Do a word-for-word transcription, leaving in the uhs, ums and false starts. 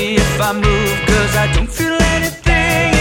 me if I move, cause I don't feel anything.